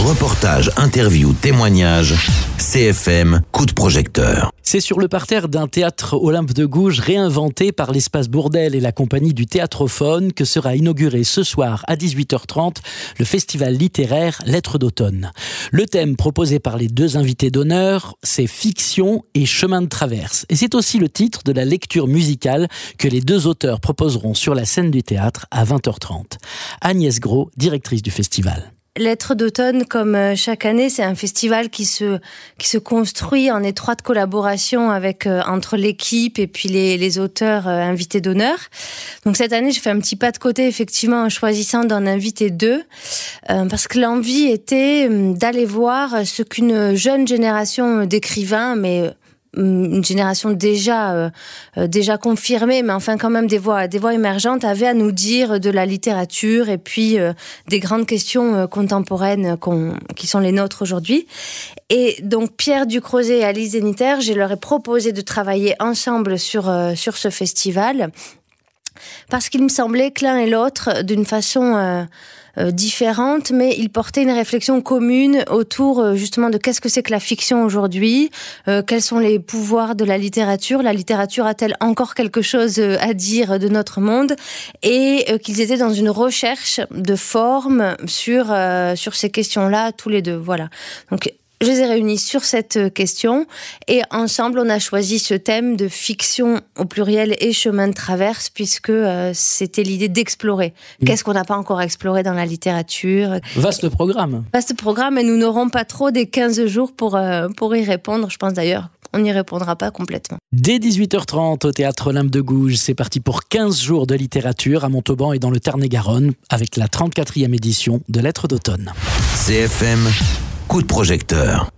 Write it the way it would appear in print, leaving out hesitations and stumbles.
Reportages, interviews, témoignages, CFM, coup de projecteur. C'est sur le parterre d'un théâtre Olympe de Gouges réinventé par l'Espace Bourdelle et la compagnie du Théâtrophone que sera inauguré ce soir à 18h30 le festival littéraire Lettres d'automne. Le thème proposé par les deux invités d'honneur, c'est fiction et chemin de traverse. Et c'est aussi le titre de la lecture musicale que les deux auteurs proposeront sur la scène du théâtre à 20h30. Agnès Gros, directrice du festival. Lettres d'automne, comme chaque année, c'est un festival qui se construit en étroite collaboration avec entre l'équipe et puis les auteurs invités d'honneur. Donc cette année, je fais un petit pas de côté, effectivement, en choisissant d'en inviter deux, parce que l'envie était d'aller voir ce qu'une jeune génération d'écrivains, mais une génération déjà confirmée, mais enfin quand même des voix émergentes, avait à nous dire de la littérature et puis des grandes questions contemporaines qui sont les nôtres aujourd'hui. Et donc Pierre Ducrozet et Alice Zeniter, je leur ai proposé de travailler ensemble sur ce festival, parce qu'il me semblait que l'un et l'autre, d'une façon différentes, mais ils portaient une réflexion commune autour justement de qu'est-ce que c'est que la fiction aujourd'hui, quels sont les pouvoirs de la littérature a-t-elle encore quelque chose à dire de notre monde, et qu'ils étaient dans une recherche de forme sur ces questions-là tous les deux. Voilà. Donc je les ai réunis sur cette question et ensemble on a choisi ce thème de fiction au pluriel et chemin de traverse, puisque c'était l'idée d'explorer. Qu'est-ce qu'on n'a pas encore exploré dans la littérature ? Vaste programme. Vaste programme, et nous n'aurons pas trop des 15 jours pour y répondre. Je pense d'ailleurs on n'y répondra pas complètement. Dès 18h30 au théâtre Olympe de Gouges, c'est parti pour 15 jours de littérature à Montauban et dans le Tarn-et-Garonne avec la 34e édition de Lettres d'automne. CFM, coup de projecteur.